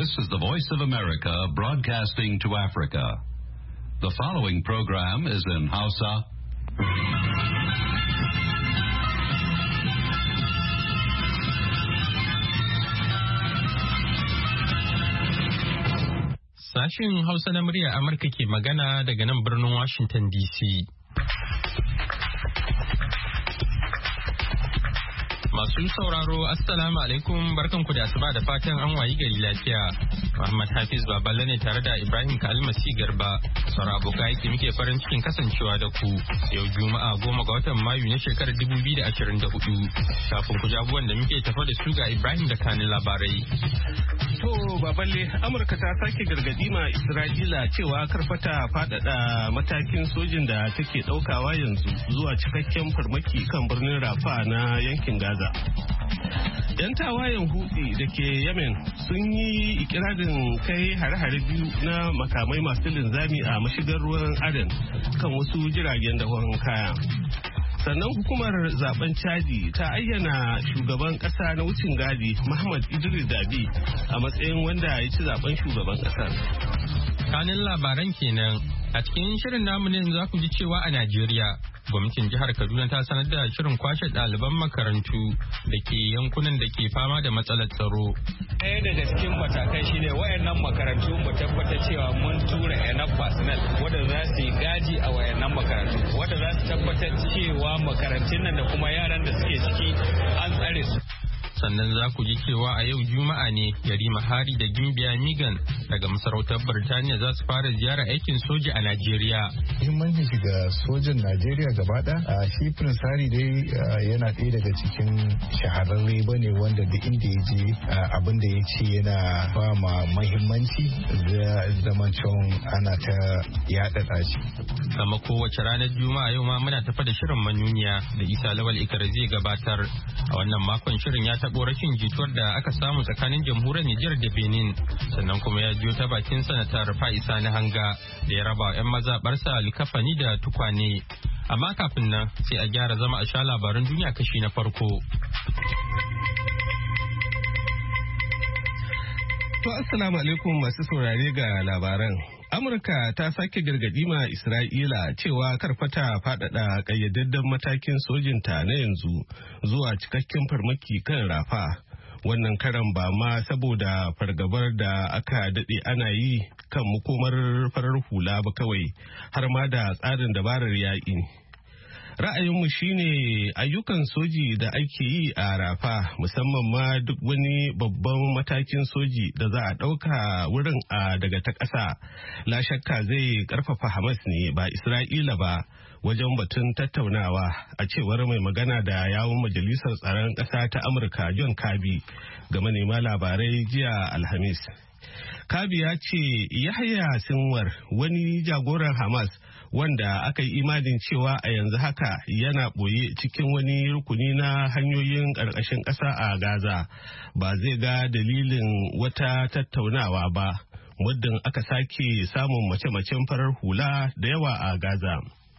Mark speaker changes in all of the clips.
Speaker 1: This is the Voice of America broadcasting to Africa. The following program is in Hausa.
Speaker 2: Sashen Hausa na murya Amurka ke magana daga nan birnin Washington DC. Masu sauraro, Assalamu alaikum, barkanku da asuba da fatan an wayi gari lafiya. Muhammad Hafiz Baballe ne tare da Ibrahim Kalmasi Garba. Saura abokai aiki muke farin cikin kasancewa da ku. Yau Juma'a 10 ga watan Mayu na shekarar 2024. Kafin ku jagoran da muke tafa da su ga Ibrahim da kanin labarai.
Speaker 3: To Baballe, Amurka ta sake gargadi ma Isra'ila cewa karfata faɗaɗa matakin sojin da take ɗaukawa yanzu zuwa cikakken farmaki kan birnin Rafa na yankin Gaza. 'Yan tawayen Houthi da ke Yemen sun yi ikirarin kai hare-hare biyu na makamai masu linzami a mashigar ruwan Aden kan wasu jiragen dakon kaya. Sannan hukumar zaben Chadi ta ayyana shugaban kasa na wucin gadi Muhammad Idris Dabi a matsayin wanda ya ci zaben shugaban kasar.
Speaker 2: Kanin labaran kenan. A cikin shirin namu ne za ku ji cewa a Najeriya, gwamnatin jihar Kaduna ta sanar da shirin kwashe ɗaliban makarantu da ke yankunan da ke fama da matsalar tsaro.
Speaker 4: Ɗaya daga cikin matakai shine wayannan makarantu mu tabbatar cewa mun tura enough personnel wanda za su yi gaji a wayannan makarantu, wanda za su tabbatar cewa makarantun nan da kuma yaran da suke ciki an tsare su.
Speaker 2: Sannan za ku ji cewa a yau Juma'a ne Yarima Hari da Gimbiya Migan daga masarautar Birtaniya za su fara ziyarar aikin soja a Najeriya.
Speaker 5: Muhimmancin shiga sojan Najeriya gaba ɗaya, shi Prince Hari dai yana ɗaya daga cikin shahararre bane wanda da inda ya je abin da ya ce yana ba ma muhimmanci zaman cewa ana ta yaɗaɗa shi.
Speaker 2: Kama kowace ranar Juma'a yau ma muna tafa da shirin manuniya da Isa Lawal Ikar zai gabatar. A wannan makon shirin ya taɓo rashin jituwar da aka samu tsakanin jamhuriyar Nijar da Benin, sannan kuma ya jiyo ta bakin sanatar Fa'isa na Hanga da ya raba 'yan mazaɓarsa likafani da tukwane. Amma kafin nan sai a gyara zama a sha labaran duniya kashi na farko.
Speaker 3: To assalamu alaikum masu saurare ga labaran. Amurka ta sake gargadi ma Isra'ila cewa karfata faɗaɗa ƙayyadadden matakin sojinta na yanzu zuwa cikakken farmaki kan Rafa. Wannan karan ba ma saboda fargabar da aka daɗe ana yi kan makomar farar hula ba kawai, har ma da tsarin dabarar yaƙi. Ra'ayinmu shine ayyukan soji da ake yi a Rafa, musamman ma duk wani babban matakin soji da za a ɗauka wurin daga ta ƙasa, la shakka zai ƙarfafa Hamas ne ba Isra'ila ba wajen batun tattaunawa, a cewar mai magana da yawun Majalisar Tsaron Ƙasa ta Amurka John Kirby ga manema labarai jiya Alhamis. Kirby ya ce Yahya Sinwar, wani jagoran Hamas wanda aka yi imanin cewa a yanzu haka yana ɓoye cikin wani rukuni na hanyoyin ƙarƙashin ƙasa a Gaza, ba zai ga dalilin wata tattaunawa ba muddin aka sake samun mace-macen farar hula da yawa a Gaza.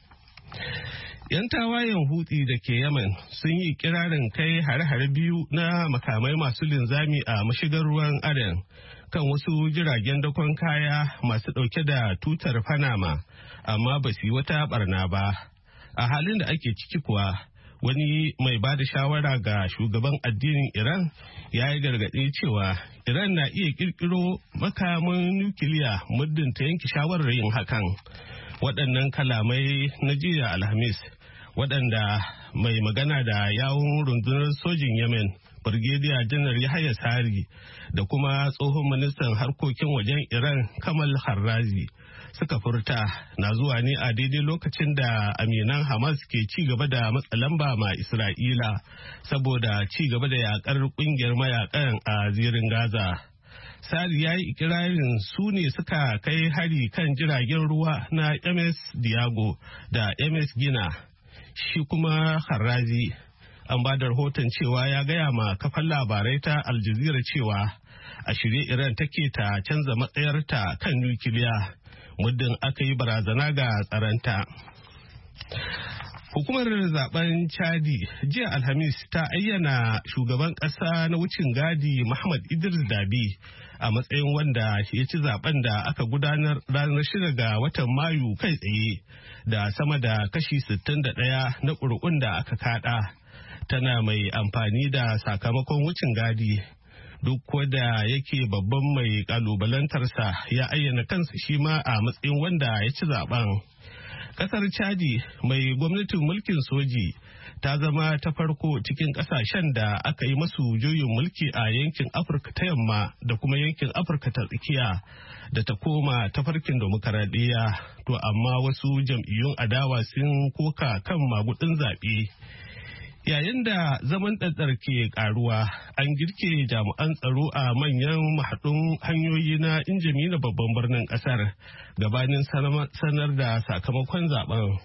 Speaker 3: 'Yan tawayen Houthi da ke Yemen sun yi kirarin kai hare-hare biyu na makamai masu linzami a mashigar ruwan Aden kan wasu jiragen dakon kaya masu ɗauke da tutar Panama, amma ba su yi wata barna ba. A halin da ake ciki kuwa, wani mai ba da shawara ga shugaban addinin Iran ya yi gargaɗi cewa Iran na iya ƙirƙiro makamin nukiliya muddin ta yanke shawarar yin hakan. Waɗannan kalamai na jiya Alhamis, waɗanda mai magana da yawun rundunar sojin Yemen, Brigadier Janar Yahya Sari, da kuma tsohon ministan harkokin wajen Iran Kamal Harrazi suka furta na zuwa ne a daidai lokacin da aminan Hamas ke ci gaba da matsa lamba ma Isra'ila saboda ci gaba da yakar kungiyar mayakan a zirin Gaza. Sari ya yi ikirarin su ne suka kai hari kan jiragen ruwa na MS Diago da MS Gina. Shi kuma Harrazi an ba da rahoton cewa ya gaya ma kafan labarai ta Al Jazeera cewa a shirye Iran take ta canza matsayarta kan nukiliya muddin aka yi barazana ga tsaranta. Hukumar zaben Chadi jiya Alhamis ta ayyana shugaban ƙasa na wucin gadi Muhammad Idris Dabi a matsayin wanda ya ci zaben da aka gudanar ranar 6 ga watan Mayu kai tsaye da sama da kashi 61 na ƙuri'un da aka kada. Tana mai amfani da sakamakon wucin gadi. Duk da yake babban mai kalubalantarsa ya ayyana kansa shi ma a matsayin wanda ya ci zaben. Kasar Chadi mai gwamnatin mulkin soji ta zama ta farko cikin kasashen da aka yi masu juyin mulki a yankin Afirka ta yamma da kuma yankin Afirka ta tsakiya da ta koma tafarkin demokaradiyya. To amma wasu jam'iyyun adawa sun koka kan magudin zaɓe. Yayin da zaman ɗaɗɗar ke ƙaruwa, an girke jami'an tsaro a manyan mahaɗun hanyoyi na Injamina babban birnin ƙasar gabanin sanar da sakamakon zaben.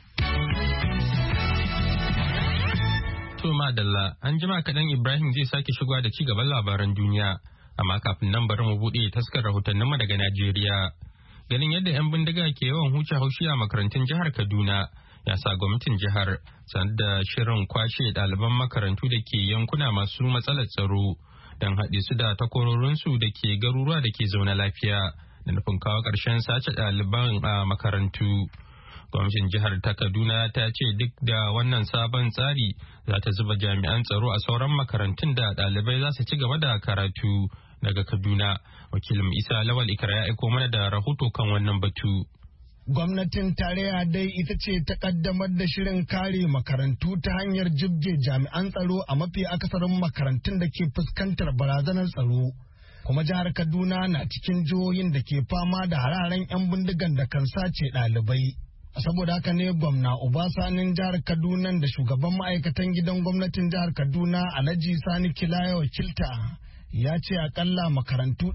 Speaker 2: To madalla, an jima kaɗan Ibrahim zai sake shigowa da ci gaban labaran duniya, amma kafin nan bari mu buɗe taskar rahotanninmu daga Najeriya. Ganin yadda 'yan bindiga ke yawan huce haushi a makarantun jihar Kaduna, ya sa gwamnatin jihar sanar da shirin kwashe ɗaliban makarantu da ke yankuna masu matsalar tsaro don haɗe su da takwarorinsu da ke garuruwa da ke zaune lafiya da nufin kawo ƙarshen sace ɗaliban a makarantu. Gwamnatin jihar ta Kaduna ta ce duk da wannan sabon tsari za ta zuba jami'an tsaro a sauran makarantun da ɗalibai za su ci gaba da karatu. Daga Kaduna, wakilin Isa Lawal Ikra ya aiko mana da rahoto kan wannan batu.
Speaker 6: Gwamnatin tarayya dai ita ce ta kaddamar da shirin kare makarantu ta hanyar jibge jami'an tsaro a mafi akasarin makarantun da ke fuskantar barazanar tsaro. Kuma jihar Kaduna na cikin jihohin da ke fama da hararen 'yan bindigan da kan sace ɗalibai. Saboda haka ne gwamna Obasanin jihar Kaduna da shugaban ma'aikatan gidan gwamnatin jihar Kaduna Alhaji Sani Kilaya wakilta. Ya ce akalla makarantu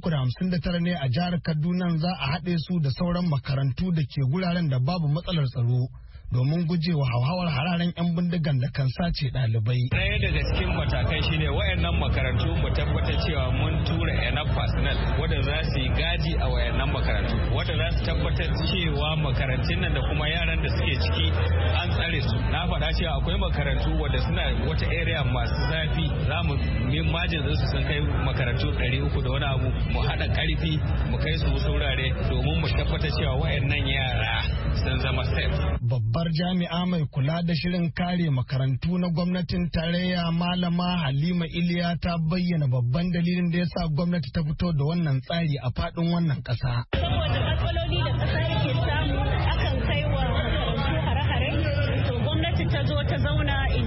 Speaker 6: 359 ne a jihar Kaduna za a haɗe su da sauran makarantu da ke guraren da babu matsalar tsaro domin gujewa hauhawar hararen 'yan bindigan da kan sace ɗalibai.
Speaker 4: Ɗaya daga cikin matakai shine wayannan makarantu mu tabbatar cewa mun tura enough personnel wanda za su yi gaji a wayannan makarantu, wanda za su tabbatar cewa makarantun nan da kuma yaran da suke ciki an tsare su. Na faɗa cewa akwai makarantu wanda suna wata area masu zafi, za mu min majin su sun kai makarantu 300 da wani abu, mu haɗa ƙarfi mu kai su wasu wurare domin mu tabbatar cewa wayannan yara sun zama safe.
Speaker 6: Babbar jami'a mai kula da shirin kare makarantu na gwamnatin tarayya Malama Halima Iliya ta bayyana babban dalilin da ya sa gwamnati ta fito da wannan tsari a faɗin wannan ƙasa.
Speaker 7: Saboda matsaloli da ƙasa yake samu akan kai wa makarantu hare-hare, to gwamnati ta zo ta zauna in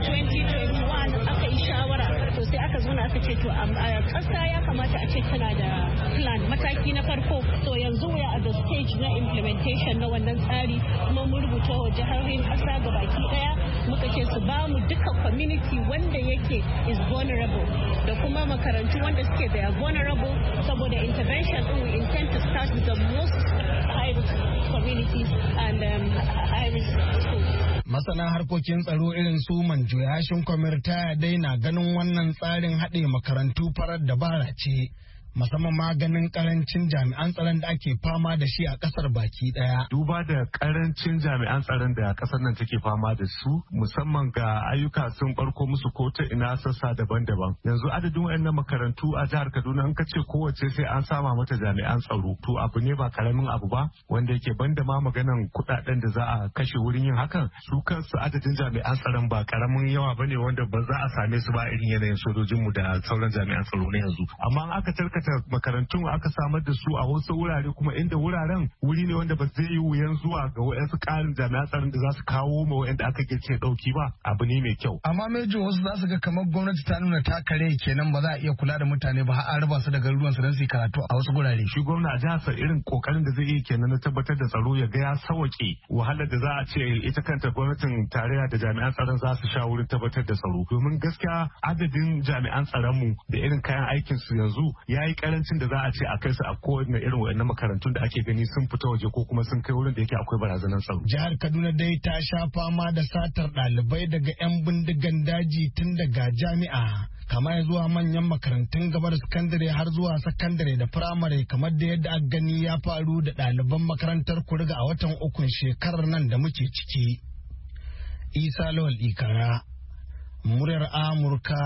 Speaker 7: 2021 aka yi shawara, to sai aka zauna aka ce to a ƙasa ya kamata a ce tana da plan mataki na farko. To yanzu we are at the stage na implementation na wannan tsari, kuma mun rubuta wa jihohin ƙasa gabaki daya muka ce su ba mu duka community wanda yake is vulnerable da kuma makarantu wanda suke da vulnerable, saboda intervention din we intend to start with the most high risk communities and high risk schools.
Speaker 6: Masana harkokin tsaro irin su Manjo Yashin Kwamirta dai na ganin wannan tsarin haɗe makarantu farar dabara ce. Musamman maganin karancin jami'an tsaron da ake fama da shi a kasar baki daya.
Speaker 8: Duba da karancin jami'an tsaron da kasar nan take fama da su, musamman ga ayyuka sun barko musu ko ta ina sassa daban-daban. Yanzu adadin wayannan makarantu a jihar Kaduna in ka ce kowace sai an sama mata jami'an tsaro. To abu ne ba karamin abu ba, wanda yake banda ma maganan kudaden da za a kashe wurin yin hakan. Su kansu adadin jami'an tsaron ba karamin yawa bane wanda ba za a same su ba irin yanayin sojojinmu da sauran jami'an tsaro ne yanzu. Amma aka tarkata makarantun aka samar da su a wasu wurare kuma inda wuraren wuri ne wanda ba zai yi wuyan zuwa ga wayansu karin jami'an tsaron da za su kawo ma wayanda aka kirce dauki ba, abu ne mai kyau.
Speaker 6: Amma mejo wasu za su ga kamar gwamnati ta nuna takare kenan ba za a iya kula da mutane ba har an raba su da garuruwan su don su yi karatu a wasu gurare.
Speaker 8: Shi gwamna a jihar sa irin kokarin da zai yi kenan na tabbatar da tsaro ya ga ya sauke wahalar da za a ce ita kanta gwamnatin tarayya da jami'an tsaron za su sha wurin tabbatar da tsaro. Domin gaskiya adadin jami'an tsaron mu da irin kayan aikin su yanzu yayi karancin da za a ce a kai su a kowane irin wayannan makarantun da ake gani sun fita waje ko kuma sun kai wurin da yake akwai barazanar tsaro.
Speaker 6: Jihar Kaduna dai ta sha fama da satar ɗalibai daga 'yan bindigan daji tun daga jami'a kama zuwa manyan makarantun gaba da sakandare har zuwa sakandare da firamare, kamar da yadda aka gani ya faru da ɗaliban makarantar Kuriga a watan ukun shekarar nan da muke ciki. Isa Lawal Ikara, muryar Amurka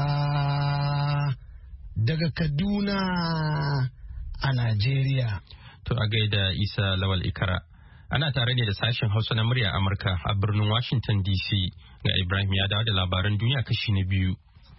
Speaker 6: daga Kaduna a Najeriya.
Speaker 2: To a gaida Isa Lawal Ikara. Ana tare ne da sashen Hausa na muryar Amurka a birnin Washington DC. Ga Ibrahim ya dawo da labaran duniya kashi na biyu.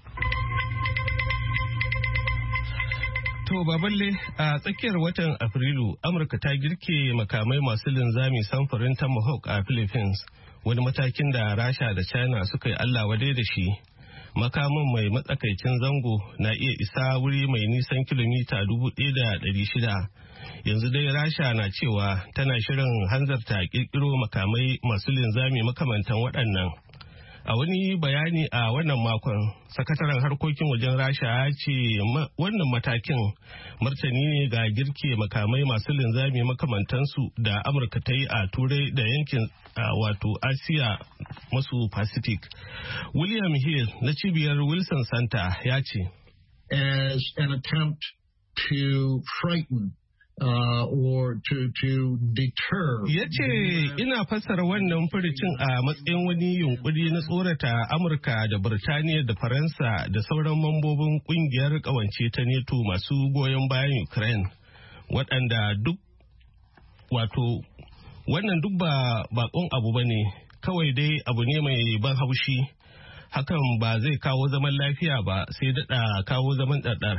Speaker 3: To Baballe, a tsakiyar watan Afrilu, Amurka ta girke makamai masu linzami samfurin Tomahawk a Philippines, wani matakin da Rasha da China suka yi Allah wadai da shi. Makamin mai matsakaicin zango na iya isa wuri mai nisan kilomita 1,600. Yanzu dai Rasha na cewa tana shirin hanzarta kirkiro makamai masu linzami makamantan waɗannan. A wani bayani a wannan makon, sakataren harkokin wajen Rasha ya ce wannan matakin martani ne ga girke makamai masu linzami makamantansu da Amurka ta yi a Turai da yankin wato Asiya masu Pacific. William Hill na cibiyar Wilson Center ya ce,
Speaker 9: As an attempt to frighten or to deter.
Speaker 3: Ya ce ina fassara wannan furucin a matsayin wani yunkuri na tsorata Amurka da Birtaniya da Faransa da sauran mambobin kungiyar kawance ta NATO masu goyon bayan Ukraine, waɗanda duk wato wannan duk ba bakon abu ba ne, kawai dai abu ne mai ban haushi. Hakan ba zai kawo zaman lafiya ba, sai daɗa kawo zaman ɗaɗɗar.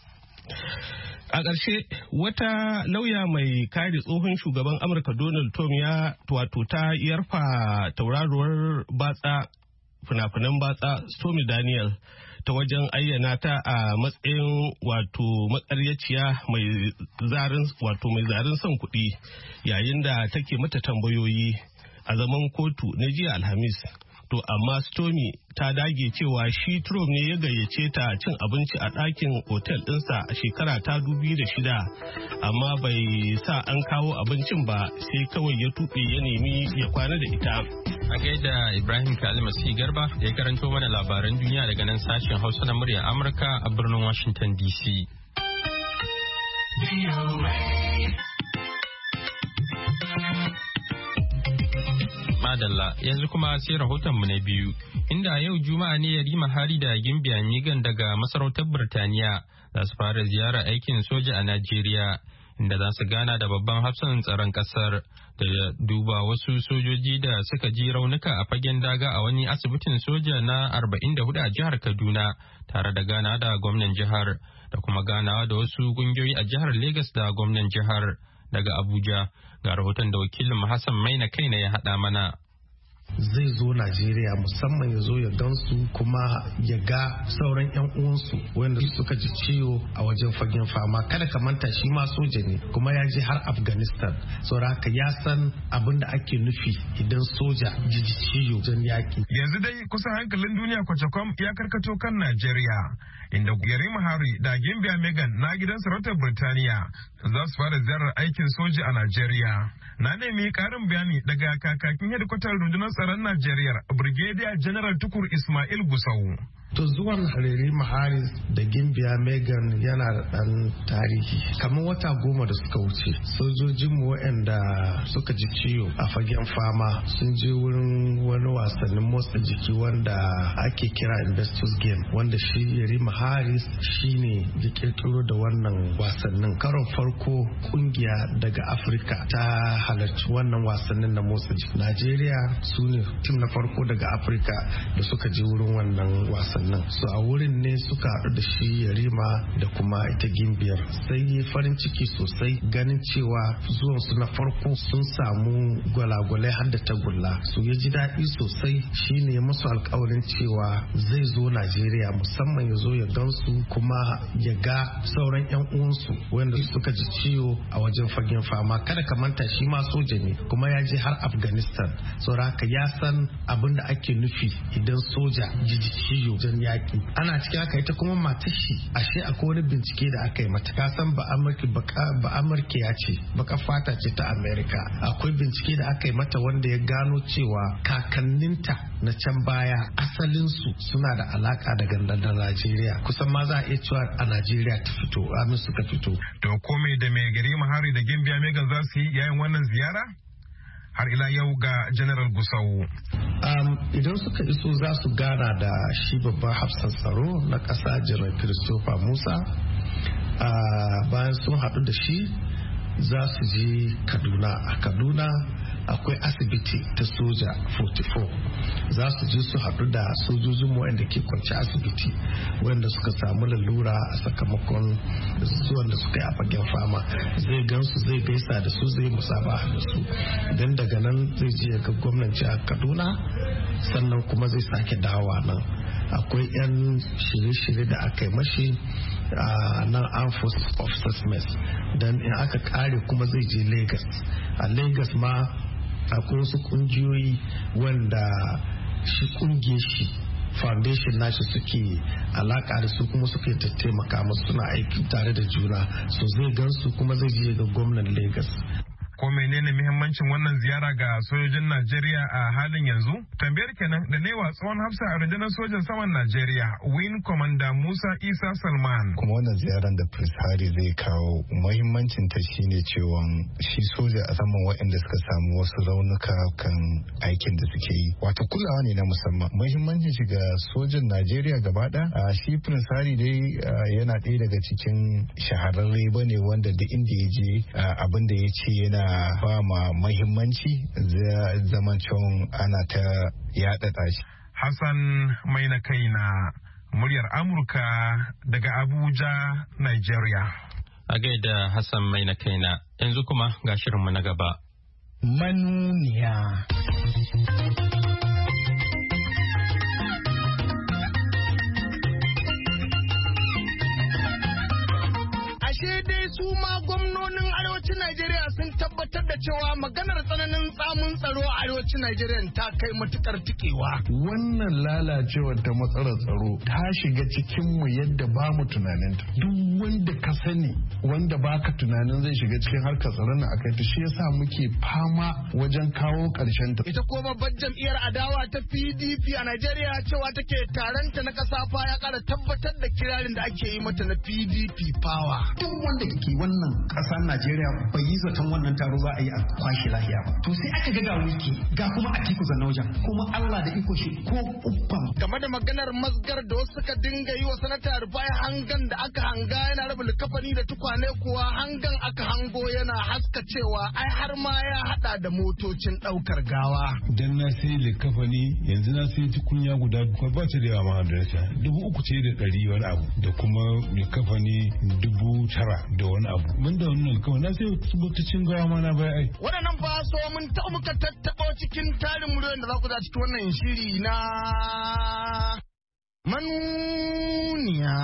Speaker 3: A ƙarshe, wata lauya mai kare tsohon shugaban Amurka Donald Trump ta yarfa tauraruwar batsa fina-finan batsa Stormy Daniel ta wajen ayyana ta a matsayin makaryaciya mai zarin son kuɗi yayin da take mata tambayoyi a zaman kotu na jiya Alhamis. To amma Stormy ta dage cewa shi Trump ne ya gayyace ta cin abinci a ɗakin otel ɗinsa a shekara ta 2006, amma bai sa an kawo abincin ba, sai kawai ya tuɓe ya nemi ya kwana da ita.
Speaker 2: A gaida Ibrahim Kalmasi Garba ya karanto mana labaran duniya daga nan sashen Hausa na muryar Amurka a birnin Washington DC. Madalla yanzu kuma sai rahotonmu na biyu, inda yau Juma'a ne Yarima Hari da Gimbiya Migan daga masarautar Birtaniya za su fara ziyara aikin soja a Najeriya, inda za su gana da babban hafsan tsaron kasar da duba wasu sojoji da suka ji raunuka a fagen daga a wani asibitin soja na 44 a jihar Kaduna, tare da gana da gwamnan jihar da kuma ganawa da wasu kungiyoyi a jihar Legas da gwamnan jihar. Daga Abuja ga rahoton da wakilin Hassan Maina kaina ya haɗa mana.
Speaker 10: Zai zo Najeriya musamman ya zo ya gansu kuma ya ga sauran 'yan uwansu wanda suka ji ciwo a wajen fagen fama. Kada ka manta shi ma soja ne kuma ya je har Afghanistan, saboda haka ya san abin da ake nufi idan soja ji ciwo wajen yaƙi.
Speaker 11: Yanzu dai kusan hankalin duniya kwacakwam ya karkato kan Najeriya, inda Yarima Hari da Gimbiya Megan na gidan sarautar Birtaniya za su fara ziyarar aikin soja a Najeriya. Na nemi karin bayani daga kakakin hedikwatar rundunar tsaron Najeriya, Brigadier General Tukur Ismail Gusau.
Speaker 10: To zuwan Yarima Haris da Gimbiya Megan yana da ɗan tarihi. Kamar wata 10 da suka wuce, sojojinmu waɗanda suka ji ciwo a fagen fama sun je wurin wani wasannin motsa jiki wanda ake kira Investors Game, wanda shi Yarima Haris shine ya kirkiro da wannan wasannin. Karon farko kungiya daga Afirka ta halarci wannan wasannin na motsa jiki. Najeriya su ne tim na farko daga Afirka da suka je wurin wannan wasannin. So a wurin ne suka haɗu da shi Yarima da kuma ita Gimbiyar. Sai yi farin ciki sosai ganin cewa zuwan su na farko sun samu gwalagwalai har da tagulla. So ya ji daɗi sosai, shine musu alkawarin cewa zai zo Najeriya musamman ya zo ya gansu kuma ya ga sauran 'yan uwansu wanda suka ji ciwo a wajen fagen fama. Kada ka manta shi ma soja ne kuma ya je har Afghanistan, saboda haka ya san abin da ake nufi idan soja ji ciwo yaƙi. Ana cikin haka ita kuma matar shi ashe akwai wani bincike da aka yi mata. Ka san ba Amurka ya ce baka fata ce ta Amerika. Akwai bincike da aka yi mata wanda ya gano cewa kakanninta na can baya asalinsu suna da alaka da gandar Najeriya. Kusan ma za a iya cewa a Najeriya ta fito, amin suka fito.
Speaker 11: To komai da mai gari Hari da Gimbiya Megan za su yi yayin wannan ziyara? har ila yau ga General Gusau.
Speaker 10: Idan suka iso za su gana da shi babban hafsan tsaro na ƙasa General Christopher Musa. Bayan sun haɗu da shi za su je Kaduna. A Kaduna akwai asibiti ta soja 44 za su je su haɗu da sojojin wanda ke kwanci asibiti wanda suka samu lalura a sakamakon zuwan da suka yi a fagen fama. Zai gansu, zai gaisa da su, zai musaba da su, don daga nan zai je ga gwamnan jihar Kaduna, sannan kuma zai sake dawowa nan. Akwai 'yan shirye-shirye da aka yi mashi a nan Armed Forces Officers Mess, don in aka kare kuma zai je Lagos. A Lagos ma akwai wasu kungiyoyi wanda shi kungiyar shi foundation nashi suke alaka da su kuma suke taimaka musu, suna aiki tare da juna, so zai gansu kuma zai je ga gwamnan Lagos.
Speaker 11: Ko menene muhimmancin wannan ziyara ga sojojin Najeriya a halin yanzu? Tambayar kenan da newa tsohon hafsa a rundunar sojan saman Najeriya, Wing Commander Musa Isa Salman.
Speaker 5: Kuma wannan ziyarar da Prince Harry zai kawo muhimmancin ta shine cewa shi soja a saman waɗanda suka samu wasu raunuka kan aikin da suke yi. Wato kulawa ne na musamman. Muhimmancin shi ga sojan Najeriya gaba ɗaya. Shi Prince Harry dai yana ɗaya daga cikin shahararre bane wanda da inda ya je abin da ya ce yana ba ma mahimmanci zaman cewa ana ta yaɗaɗa shi.
Speaker 11: Hassan mai na kai na muryar Amurka daga Abuja, Nigeria.
Speaker 2: A gaida Hassan mai na kai na, yanzu kuma ga shirinmu na gaba.
Speaker 6: Manuniya. Su ma gwamnonin arewacin Najeriya sun tabbatar da cewa maganar tsananin tsamun tsaro a arewacin Najeriya ta kai matukar tikewa.
Speaker 12: Wannan lalacewar ta matsalar tsaro ta shiga cikin mu yadda ba mu tunanin ta. Duk wanda ka sani wanda baka tunanin zai shiga cikin harkar tsaron na akai ta, shi yasa muke fama wajen kawo karshen ta.
Speaker 6: Ita ko babbar jam'iyyar adawa ta PDP a Najeriya cewa take taronta na kasa fa ya kara tabbatar da kirarin da ake yi mata na PDP power.
Speaker 13: Duk wanda ke wannan ƙasar Najeriya bai yi zaton wannan taro za a yi a kwashe lahiya ba. To sai aka ga wiki ga kuma Atiku Zanaujan kuma Allah da iko shi ko uffan.
Speaker 6: Game da maganar masgar da wasu suka dinga yi wa sanata Rufai hangan da aka hanga yana raba likafani da tukwane kuwa hangan aka hango yana haska cewa ai har ma ya hada da motocin daukar gawa.
Speaker 14: Dan na sai likafani yanzu na sai tukunya guda ba ta da yawa ma da 3,000 ce da 100 wani abu da kuma likafani 9,000 da wani abu. Mun da wannan kawai na sai motocin gawa ma na bai ai.
Speaker 6: Waɗannan fa so mun ta muka tattaɓo cikin tarin muryoyin da za ku za cikin wannan shiri na manuniya.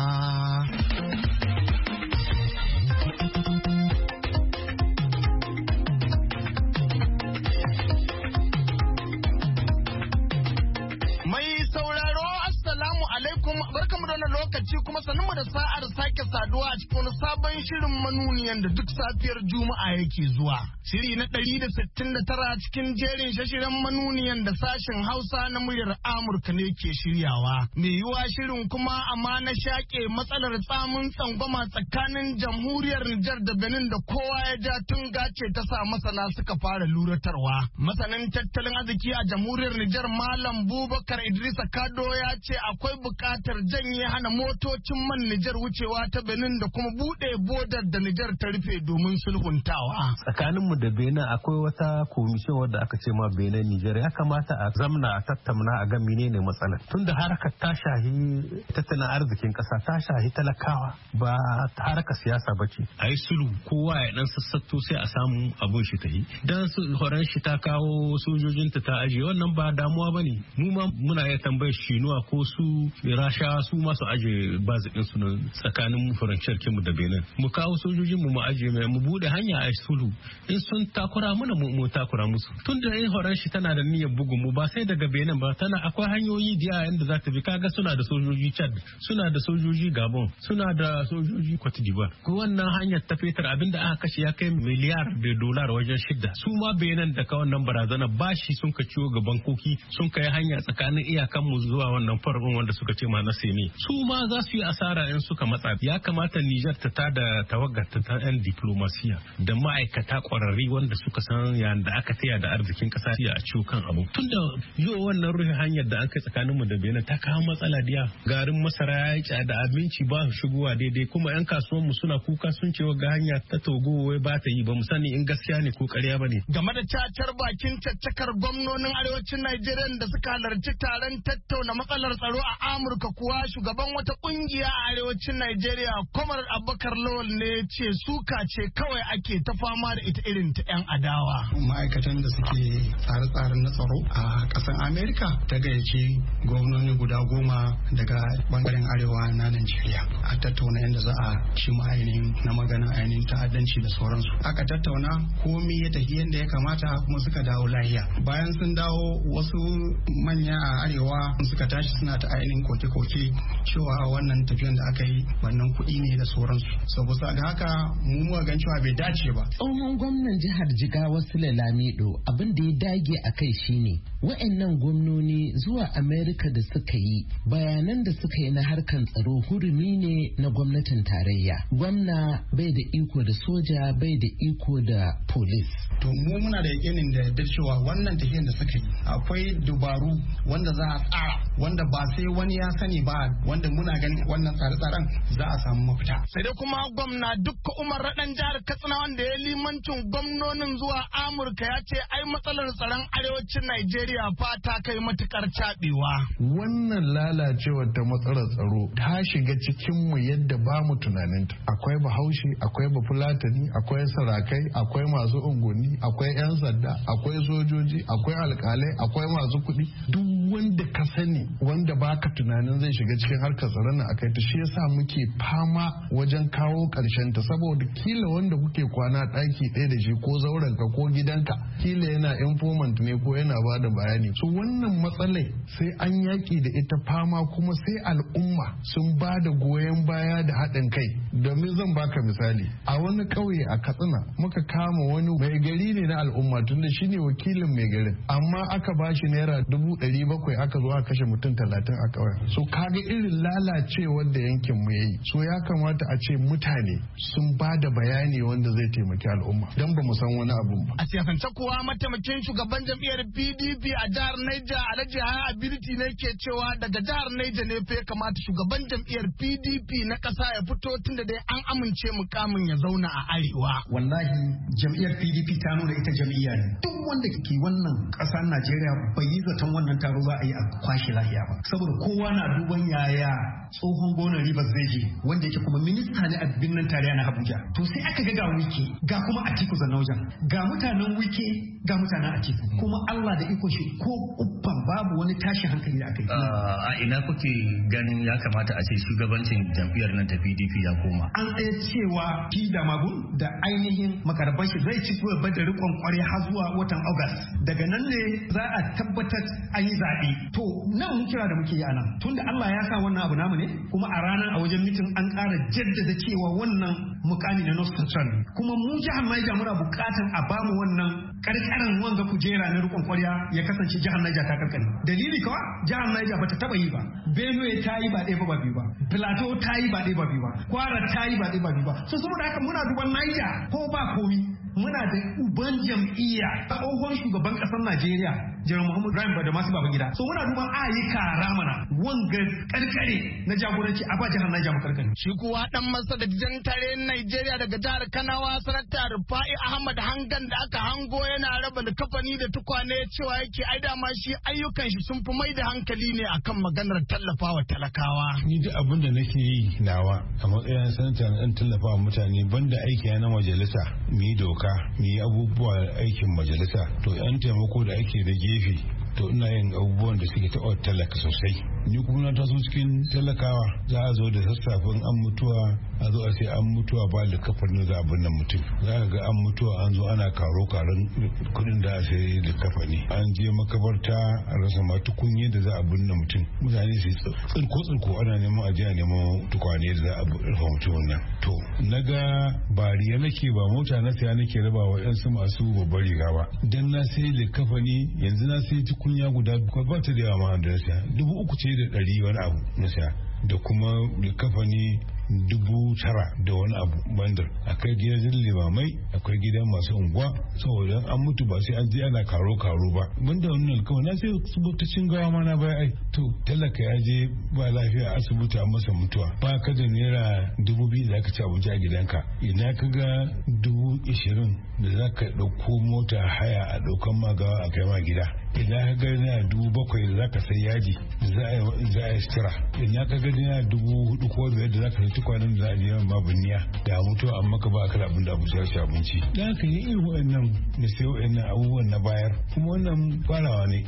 Speaker 6: Barkamu da wannan lokaci kuma sanin mu da sa'ar sake saduwa a cikin wani sabon shirin manuniyan da duk safiyar Juma'a yake zuwa. Shiri na 169 cikin jerin shashiren manuniyan da sashen Hausa na muryar Amurka ne ke shiryawa. Mai yiwuwa shirin kuma amma na shaƙe matsalar tsamin tsangwama tsakanin jamhuriyar Nijar da Benin da kowa ya ja tun gace ta sa masana suka fara luratarwa. Masanin tattalin arziki a jamhuriyar Nijar Malam Bubakar Idrisa Kado ya ce akwai buƙatar janye hana motocin man Nijar wucewa ta Benin da kuma buɗe bodar da Nijar ta rufe domin sulhuntawa.
Speaker 15: Tsakaninmu da Benin akwai wata komishin wadda aka ce ma Benin Nijar, ya kamata a zamna a tattauna a ga menene matsalar. Tunda harkar ta shahi tattalin arzikin ƙasa, ta shahi talakawa, ba ta harkar siyasa ba ce.
Speaker 16: A yi sulhu kowa ya dan sassato sai a samu abun shi ta yi. Dan horon shi ta kawo sojojinta ta ajiye, wannan ba damuwa ba ne. Mu ma muna iya tambayar Shinuwa ko su Rasha su masu aje bazikin su tsakanin furanciyar kinmu da Benin. Mu kawo sojojin mu aje mai mu bude hanya a sulhu. In sun takura mana mu takura musu. Tun da yin horon shi tana da niyyar bugun mu ba sai daga Benin ba, tana akwai hanyoyi da yawa yanda za ta bi. Kaga suna da sojoji Chad, suna da sojoji Gabon, suna da sojoji Cote d'Ivoire. Ko wannan hanyar ta fetar abinda aka kashe ya kai miliyar da dolar wajen 6. Su ma Benin da ka wannan barazana bashi sun ka ciwo ga bankoki, sun kai hanya tsakanin iyakan mu zuwa wannan farkon wanda suka ce ma na Sene. Su ma ma za su yi asara in suka matsa. Ya kamata Nijar ta tada tawagar ta 'yan diplomasiya da ma'aikata kwararri wanda suka san yanda aka taya da arzikin kasa a ciwo kan abu. Tunda yau wannan rufe hanyar da an kai tsakanin mu da Benin ta kawo matsala diya. Garin masara ya yi da abinci ba su shigowa daidai kuma 'yan kasuwan mu suna kuka sun ce ga hanya ta Togo wai ba ta yi, ba mu sani in gaskiya ne ko ƙarya ba ne.
Speaker 6: Game da cacar bakin caccakar gwamnonin arewacin Najeriya da suka halarci taron tattauna matsalar tsaro a Amurka kuwa shugaban wata kungiya a arewacin Najeriya Kwamar Abubakar Lawal ne ce suka ce kawai ake ta fama da ita irin ta 'yan adawa.
Speaker 13: Ma'aikatan da suke tsare-tsaren na tsaro a ƙasar Amerika ta gayyaci gwamnoni guda 10 daga bangaren arewa na Najeriya a tattauna yadda za a ci ainihin na maganin ainihin ta'addanci da sauransu. Aka tattauna komai ya tafi yadda ya kamata kuma suka dawo lahiya. Bayan sun dawo wasu manya a arewa suka tashi suna ta ainihin koke-koke cewa wannan tafiyan da aka yi wannan kuɗi ne da sauransu. Saboda ga haka mu gan cewa bai dace ba.
Speaker 17: Tsohon gwamnan jihar Jigawa Sule Lamido abin da ya dage a kai shine wa'annan gwamnoni zuwa Amerika da suka yi bayanan da suka yi na harkan tsaro hurumi ne na gwamnatin tarayya. Gwamna bai da iko da soja bai da iko da polis.
Speaker 13: To mu muna da yakinin da cewa wannan tafiyan da suka yi akwai dubaru wanda za a tsara wanda ba sai wani ya sani ba wanda muna ganin wannan tsare-tsaren za a samu mafita.
Speaker 6: Sai dai kuma gwamna Dukka Umar Raɗan jihar Katsina wanda ya limancin gwamnonin zuwa Amurka ya ce ai matsalar tsaron arewacin Najeriya fa ta kai matukar cabewa.
Speaker 12: Wannan lalacewar ta matsalar tsaro ta shiga cikin mu yadda ba mu tunaninta. Akwai Bahaushe, akwai Bafulatani, akwai Sarakai, akwai masu unguni, akwai 'yan sanda, akwai sojoji, akwai alkalai, akwai masu kuɗi. Duk wanda ka sani wanda baka tunanin zai shiga cikin harkar tsaron nan akai ta shi yasa muke fama wajen kawo karshen ta saboda kila wanda kuke kwana ɗaki ɗaya da shi ko zauren ka ko gidanka kila yana informant ne ko yana bada bayani. So wannan matsalai sai an yaki da ita fama kuma sai al'umma sun ba da goyon baya da haɗin kai. Domin zan baka misali a wani ƙauye a Katsina muka kama wani mai gari ne na al'umma tunda shine wakilin mai garin amma aka bashi naira 700 aka zo aka kashe mutum 30 a ƙauyen. So kaga irin lalacewar da yankin mu yayi. So ya kamata a ce mutane sun ba da bayani wanda zai taimaki al'umma dan ba mu san wani abu ba.
Speaker 6: A siyasance kuwa mataimakin shugaban jam'iyyar PDP a jihar Niger Alhaji Yahaya Ability ne ke cewa daga jihar Niger ne fa ya kamata shugaban jam'iyyar PDP na ƙasa ya fito tunda dai an amince mukamin ya zauna a arewa.
Speaker 13: Wallahi jam'iyyar PDP ta nuna ita jam'iyya ne. Duk wanda ke wannan ƙasar Najeriya bai yi zaton wannan taro za a yi a kwashe lafiya ba. Saboda kowa na duban yaya tsohon gonar Rivers zai je wanda yake kuma minista ne a birnin tarayya na Abuja. To sai aka ga Wike ga kuma Atiku Zanaujan ga mutanen Wike ga mutanen Atiku kuma Allah da iko shi ko uffan babu wani tashi hankali da aka yi.
Speaker 18: A ina kuke ganin ya kamata a ce shugabancin jam'iyyar nan ta PDP ya koma?
Speaker 13: An tsaye cewa Pida Magun da ainihin makarban shi zai ci gaba da rikon kware har zuwa watan August. Daga nan ne za a tabbatar an yi zaɓe. To nan mun kira da muke yi anan tunda Allah ya sa wannan abu namu ne kuma a ranar a wajen mitin an ƙara jaddada cewa wannan mukami na North Central kuma mu jihar Niger muna buƙatar a bamu wannan karkaran wanga kujera na rikon kwarya ya kasance jihar Niger ta karkare. Dalili kawa jihar Niger bata taba yi ba. Benue ta yi ba ɗaya ba biyu ba. Plateau ta yi ba ɗaya ba biyu ba. Kwara ta yi ba ɗaya ba biyu ba. So saboda haka muna duban Niger ko ba komi muna da uban jam'iyya tsohon shugaban ƙasar Najeriya Jiran Muhammadu Ibrahim da masu Babangida. So muna duban ayyuka ramana wanga karkare na jagoranci a ba jihar Niger makarkare.
Speaker 6: Shi kuwa dan masa da jan tare Najeriya daga jihar Kanawa sanata Rufai Ahmad Hangan da aka hango yana raba likafani da tukwane cewa yake ai dama shi ayyukan shi sun fi mai da hankali ne akan maganar tallafawa talakawa.
Speaker 14: Ni duk abin da nake yi nawa a matsayin sanata na tallafawa mutane banda aiki na majalisa mu yi doka mu yi abubuwa aikin majalisa to yan taimako da ake da gefe to ina yin abubuwan da suke taɓa talaka sosai. Ni kuma na taso cikin talakawa za a zo da sassafin an mutuwa a zo a ce an mutuwa ba da kafan za a binne mutum za ka ga an mutuwa an zo ana karo-karon kudin da a sai da kafani an je makabarta a rasa ma tukunye da za a binne mutum mutane su tsirko ana neman ajiya neman tukwane da za a rufe mutum wannan to na ga bariya nake ba mota na saya nake raba wa yansu masu babbar riga ba dan na sai da kafani yanzu na sai tukunya guda ba ta da yawa ma da saya 3,100 wani abu na saya da kuma likafani 9,000 da wani abu bandar. Akwai gidan limamai, akwai gidan masu unguwa, saboda an mutu ba sai an je ana karo ba. Banda wannan kawai na sai asibitocin gawa ma na baya ai. To talaka ya je ba lafiya asibiti a masa mutuwa. Ba ka da naira 2,000 da ka ci abinci a gidanka. Ina ka ga 20,000 da za ka ɗauko mota haya a ɗaukan magawa a kai ma gida. Ina ka ga naira 7,000 da za ka sai yaji za a yi sutura. Ina ka ga naira 4,000 ko 5,000 da za ka sai tukwanen da za a biya babu niyya da mutuwa amma ka ba a kala abin da abu sai abinci. Da haka yi irin waɗannan da sai waɗannan abubuwan na bayar kuma wannan farawa ne.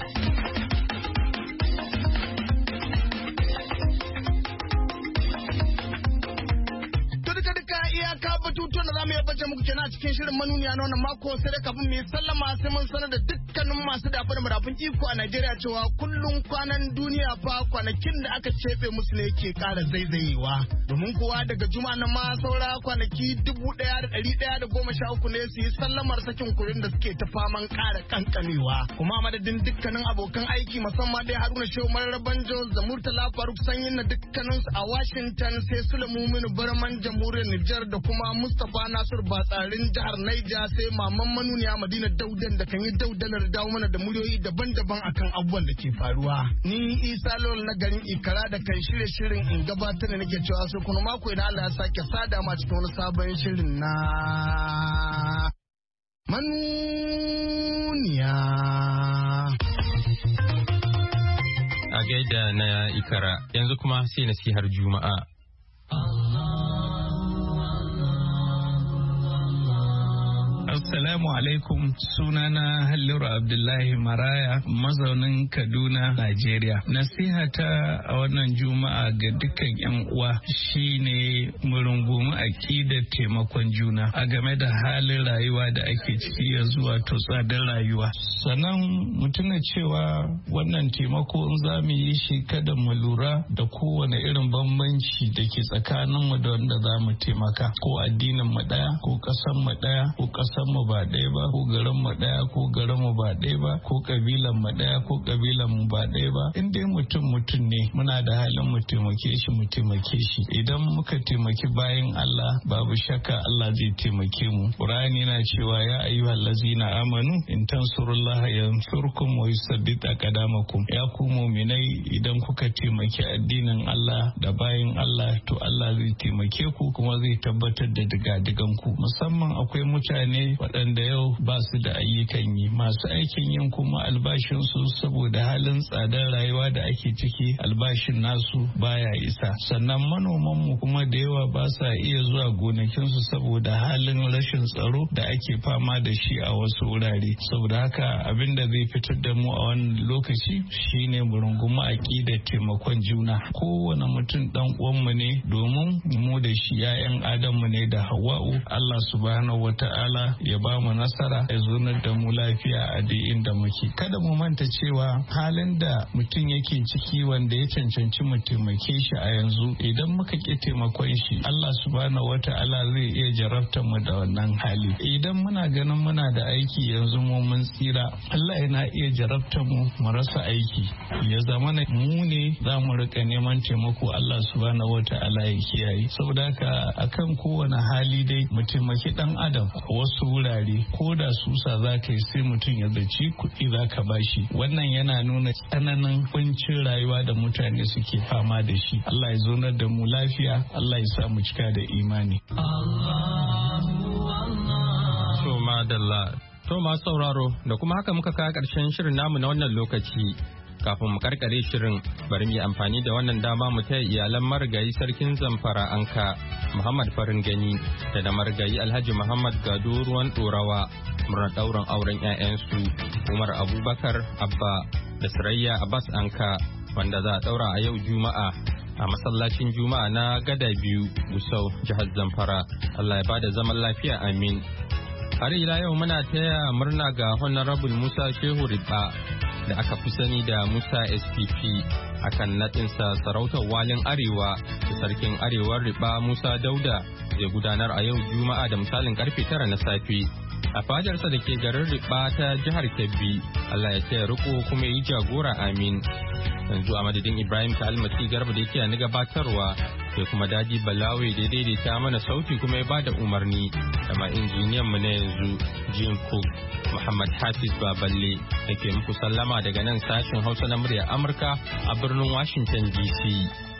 Speaker 6: batutuwan da za mu yi bace muku kenan a cikin shirin manuniya na wannan mako, sai da kafin mu yi sallama sai mun sanar da dukkanin masu dafa da madafun iko a Najeriya cewa kullum kwanan duniya fa kwanakin da aka cefe musu ne ke ƙara zaizayewa. Domin kuwa daga juma'a na ma saura kwanaki 1,113 ne su yi sallamar sakin kurin da suke ta faman ƙara kankanewa. Kuma madadin dukkanin abokan aiki musamman dai Haruna Shehu Mararraban Jos da Murtala Faruk Sanyin na dukkaninsu a Washington, sai Sulaimu Minu Barman Jamhuriyar Nijar da kuma Mustapha Nasir Batsarin jihar Niger, sai maman manuniya Madina Daudan da kan yi daudalar dawo mana da muryoyi daban-daban akan abubuwan da ke faruwa. Ni Isa Lawal na garin Ikara da kan shirye shirin in gabatar da nake cewa sai kuma mako idan Allah ya sake sada ma cikin wani sabon shirin na manuniya.
Speaker 2: A gaida na Ikara, yanzu kuma sai nasihar Juma'a.
Speaker 3: Assalamu alaikum, sunana Halliru Abdullahi Maraya, mazaunin Kaduna, Najeriya. Nasihata a wannan Juma'a ga dukkan 'yan uwa shine mu rungumi aƙidar taimakon juna a game da halin rayuwa da ake ciki yanzu, wato tsadar rayuwa. Sannan mu tuna cewa wannan taimako in za mu yi shi kada mu lura da kowane irin bambanci da ke tsakaninmu da wanda za mu taimaka, ko addinin mu ɗaya, ko ƙasar mu ɗaya, ko ƙasar mu ba ɗaya ba, ko garin mu ɗaya, ko garin mu ba ɗaya ba, ko kabilan mu ɗaya, ko kabilan mu ba ɗaya ba. In dai mutum ne, muna da halin mu taimake shi. Idan muka taimaki bayan Allah, babu shakka Allah zai taimake mu. Qur'ani na cewa ya ayyuhal ladzina amanu in tansurullaha yansurkum wa yusabbit aqdamakum. Ya ku mu'minai, idan kuka taimaki addinin Allah da bayan Allah, to Allah zai taimake ku kuma zai tabbatar da digadigan ku. Musamman akwai mutane waɗanda yau ba su da ayyukan yi, masu aikin yin kuma albashinsu saboda halin tsadar rayuwa da ake ciki albashin nasu baya isa. Sannan manomanmu kuma da yawa ba sa iya zuwa gonakinsu saboda halin rashin tsaro da ake fama da shi a wasu wurare. Saboda haka abin da zai fitar da mu a wannan lokaci shine mu rungumi aƙidar taimakon juna. Kowane mutum dan uwanmu ne, domin mu da shi 'ya'yan Adamu ne da Hawwa'u. Allah subhanahu wata'ala ya ba mu nasara, ya zonar da mu lafiya a duk inda muke. Kada mu manta cewa halin da mutum yake ciki wanda ya cancanci mu taimake shi a yanzu, idan muka ƙi taimakon shi, Allah subhanahu wata'ala zai iya jarabta mu da wannan hali. Idan muna ganin muna da aiki yanzu mu mun tsira, Allah yana iya jarabta mu rasa aiki, ya zama mu ne za mu rika neman taimako. Allah subhanahu wata'ala ya kiyaye. Saboda haka akan kowane hali dai mu taimaki dan adam. Wasu wurare ko da susa za ka yi sai mutum ya zaci kuɗi za ka bashi. Wannan yana nuna tsananin kuncin rayuwa da mutane suke fama da shi. Allah ya zonar da mu lafiya, Allah ya sa mu cika da imani.
Speaker 2: To madalla, to masu sauraro, da kuma haka muka kawo ƙarshen shirin namu na wannan lokaci. Kafin mu karkare shirin, bari mu yi amfani da wannan dama mu taya iyalan marigayi sarkin Zamfara Anka Muhammad Farin Gani da marigayi Alhaji Muhammad Gado Ruwan Dorawa murnar ɗaurin auren 'ya'yansu Umar Abubakar Abba da Sirayya Abbas Anka, wanda za a ɗaura a yau Juma'a a masallacin Juma'a na Gada Biyu, Gusau, jihar Zamfara. Allah ya bada zaman lafiya, amin. Har ila yau muna taya murna ga Honorable Musa Shehu Riba da aka fi sani da Musa SPP akan naɗinsa sarautar walin Arewa da sarkin Arewar Riba Musa Dauda zai gudanar a yau Juma'a da misalin karfe 9 na safe a fadarsa da ke garin Riba ta jihar Kebbi. Allah ya taya riko kuma yi jagora amin. Yanzu a madadin Ibrahim ta almasi garba da yake ni gabatarwa sai kuma Daji Balawe da daidaita mana sauti kuma ya bada umarni da ma injiniyan mu na yanzu Jim Cook. Muhammad Hafiz Baballe da ke muku sallama daga nan sashen Hausa na murya Amurka a birnin Washington DC.